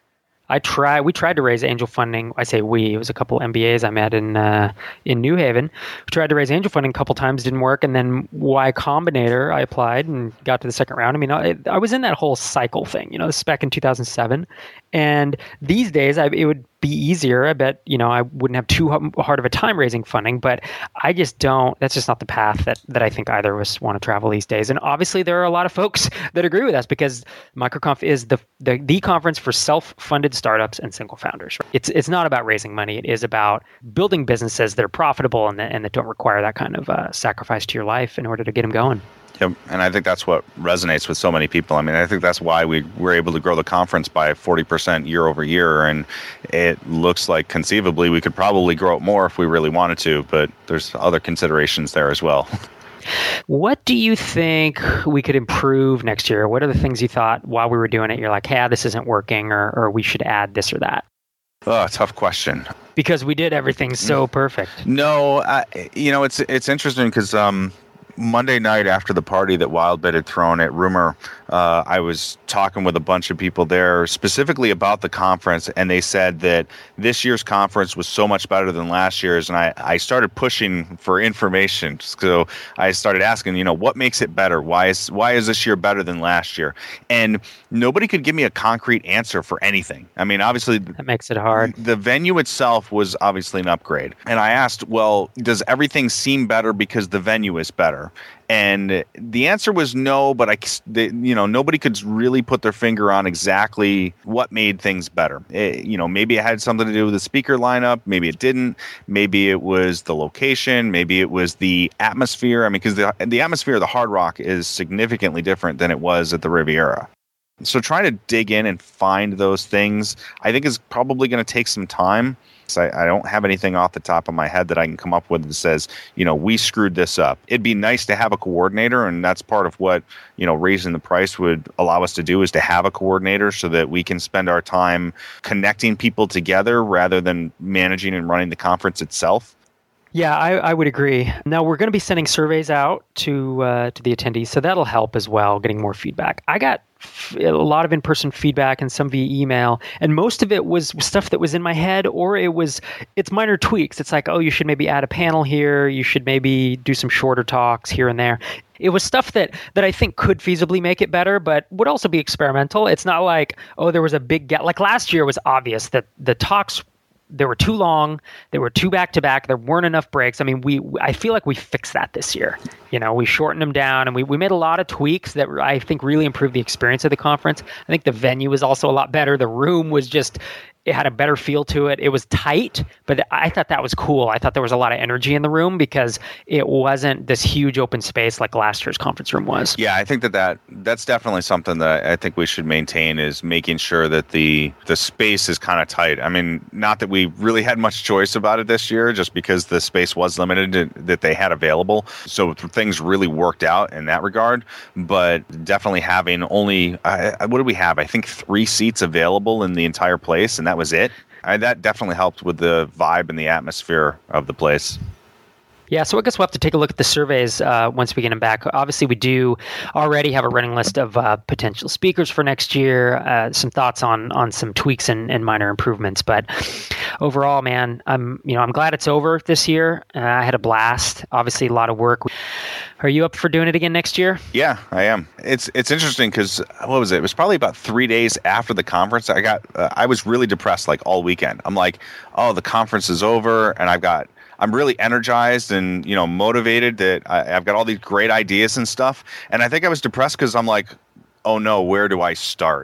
I try. We tried to raise angel funding. I say we. It was a couple M B As I met in uh, in New Haven. We tried to raise angel funding a couple times, didn't work. And then Y Combinator, I applied and got to the second round. I mean, I, I was in that whole cycle thing. You know, this is back in two thousand seven. And these days, I, it would be easier. I bet, you know, I wouldn't have too hard of a time raising funding. But I just don't. That's just not the path that that I think either of us want to travel these days. And obviously, there are a lot of folks that agree with us because MicroConf is the the, the conference for self-funded startups and single founders. It's it's not about raising money. It is about building businesses that are profitable and that, and that don't require that kind of uh, sacrifice to your life in order to get them going. Yep. And I think that's what resonates with so many people. I mean, I think that's why we were able to grow the conference by forty percent year over year. And it looks like conceivably we could probably grow it more if we really wanted to, but there's other considerations there as well. What do you think we could improve next year? What are the things you thought while we were doing it, you're like, hey, this isn't working, or, or we should add this or that? Oh, tough question. Because we did everything so perfect. No, I, you know, it's it's interesting because um, Monday night after the party that Wildbit had thrown at Rumor, uh, I was talking with a bunch of people there specifically about the conference, and they said that this year's conference was so much better than last year's, and I, I started pushing for information. So I started asking, you know, what makes it better? Why is why is this year better than last year? And nobody could give me a concrete answer for anything. I mean, obviously, that makes it hard. The venue itself was obviously an upgrade, and I asked, well, does everything seem better because the venue is better? And the answer was no, but I, they, you know, nobody could really put their finger on exactly what made things better. It, you know, maybe it had something to do with the speaker lineup. Maybe it didn't. Maybe it was the location. Maybe it was the atmosphere. I mean, because the the atmosphere of the Hard Rock is significantly different than it was at the Riviera. So trying to dig in and find those things, I think is probably going to take some time. I, I don't have anything off the top of my head that I can come up with that says, you know, we screwed this up. It'd be nice to have a coordinator, and that's part of what, you know, raising the price would allow us to do, is to have a coordinator so that we can spend our time connecting people together rather than managing and running the conference itself. Yeah, I, I would agree. Now, we're going to be sending surveys out to uh, to the attendees, so that'll help as well, getting more feedback. I got f- a lot of in-person feedback and some via email, and most of it was stuff that was in my head, or it was, it's minor tweaks. It's like, oh, you should maybe add a panel here. You should maybe do some shorter talks here and there. It was stuff that, that I think could feasibly make it better, but would also be experimental. It's not like, oh, there was a big gap. Like last year, it was obvious that the talks, they were too long. They were too back to back. There weren't enough breaks. I mean, we I feel like we fixed that this year. You know, we shortened them down, and we, we made a lot of tweaks that I think really improved the experience of the conference. I think the venue was also a lot better. The room was just, it had a better feel to it. It was tight, but I thought that was cool. I thought there was a lot of energy in the room because it wasn't this huge open space like last year's conference room was. Yeah, I think that, that that's definitely something that I think we should maintain, is making sure that the the space is kind of tight. I mean, not that we really had much choice about it this year, just because the space was limited to, that they had available. So things really worked out in that regard. But definitely having only, uh, what do we have? I think three seats available in the entire place, and that was it. I, that definitely helped with the vibe and the atmosphere of the place. Yeah, so I guess we'll have to take a look at the surveys uh, once we get them back. Obviously, we do already have a running list of uh, potential speakers for next year, uh, some thoughts on on some tweaks and, and minor improvements. But overall, man, I'm you know I'm glad it's over this year. Uh, I had a blast. Obviously, a lot of work. Are you up for doing it again next year? Yeah, I am. It's it's interesting because what was it? It was probably about three days after the conference. I got uh, I was really depressed like all weekend. I'm like, oh, the conference is over, and I've got. I'm really energized and, you know, motivated that I, I've got all these great ideas and stuff. And I think I was depressed because I'm like, oh no, where do I start?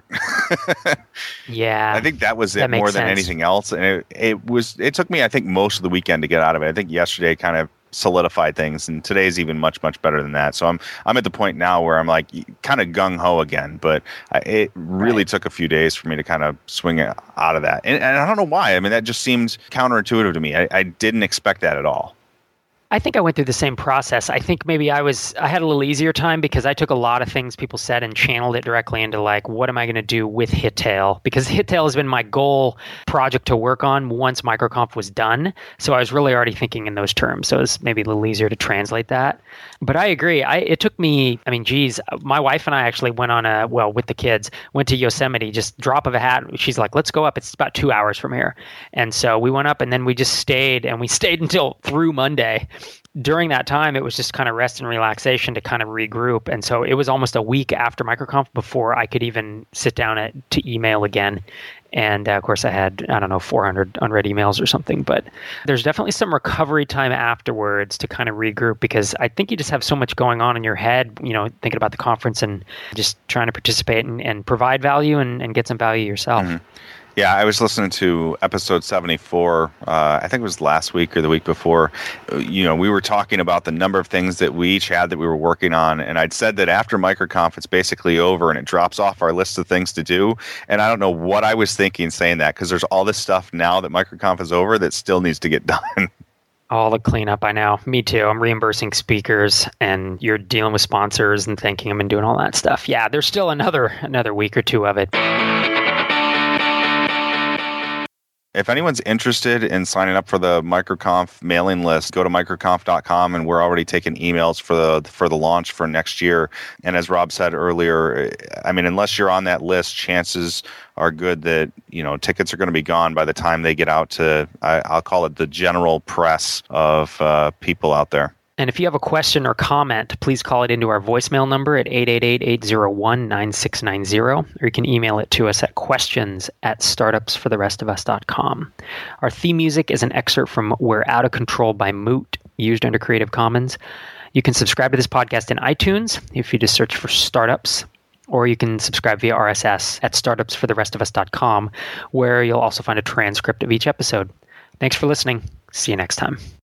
Yeah. I think that was it more than sense. anything else. And it, it was, it took me, I think, most of the weekend to get out of it. I think yesterday kind of solidified things, and today's even much, much better than that. So I'm, I'm at the point now where I'm like kind of gung ho again, but I, it really right. took a few days for me to kind of swing it out of that. And, and I don't know why. I mean, that just seems counterintuitive to me. I, I didn't expect that at all. I think I went through the same process. I think maybe I was, I had a little easier time because I took a lot of things people said and channeled it directly into like, what am I going to do with Hittail? Because Hittail has been my goal project to work on once MicroConf was done. So I was really already thinking in those terms. So it was maybe a little easier to translate that. But I agree. I, it took me, I mean, geez, my wife and I actually went on a, well, with the kids, went to Yosemite, just drop of a hat. She's like, let's go up. It's about two hours from here. And so we went up and then we just stayed and we stayed until through Monday. During that time, it was just kind of rest and relaxation to kind of regroup. And so it was almost a week after MicroConf before I could even sit down at, to email again. And uh, of course, I had, I don't know, four hundred unread emails or something. But there's definitely some recovery time afterwards to kind of regroup, because I think you just have so much going on in your head, you know, thinking about the conference and just trying to participate and, and provide value and, and get some value yourself. Mm-hmm. Yeah, I was listening to episode seventy-four, uh, I think it was last week or the week before. You know, we were talking about the number of things that we each had that we were working on. And I'd said that after MicroConf, it's basically over and it drops off our list of things to do. And I don't know what I was thinking saying that, because there's all this stuff now that MicroConf is over that still needs to get done. All the cleanup, I know. Me too. I'm reimbursing speakers, and you're dealing with sponsors and thanking them and doing all that stuff. Yeah, there's still another another week or two of it. If anyone's interested in signing up for the MicroConf mailing list, go to microconf dot com, and we're already taking emails for the for the launch for next year. And as Rob said earlier, I mean, unless you're on that list, chances are good that, you know, tickets are going to be gone by the time they get out to, I, I'll call it the general press of uh, people out there. And if you have a question or comment, please call it into our voicemail number at eight eight eight, eight zero one, nine six nine zero, or you can email it to us at questions at startups for the rest of us dot com. Our theme music is an excerpt from We're Out of Control by Moot, used under Creative Commons. You can subscribe to this podcast in iTunes if you just search for Startups, or you can subscribe via R S S at startups for the rest of us dot com, where you'll also find a transcript of each episode. Thanks for listening. See you next time.